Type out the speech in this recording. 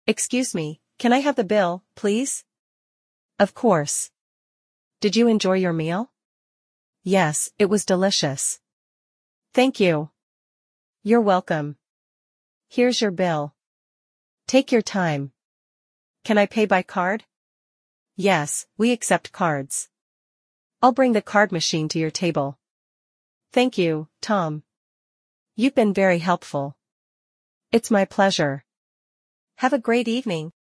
Excuse me, can I have the bill, please? Of course. Did you enjoy your meal? Yes, it was delicious. Thank you. You're welcome. Here's your bill. Take your time. Can I pay by card? Yes, we accept cards. I'll bring the card machine to your table. Thank you, Tom. You've been very helpful. It's my pleasure. Have a great evening.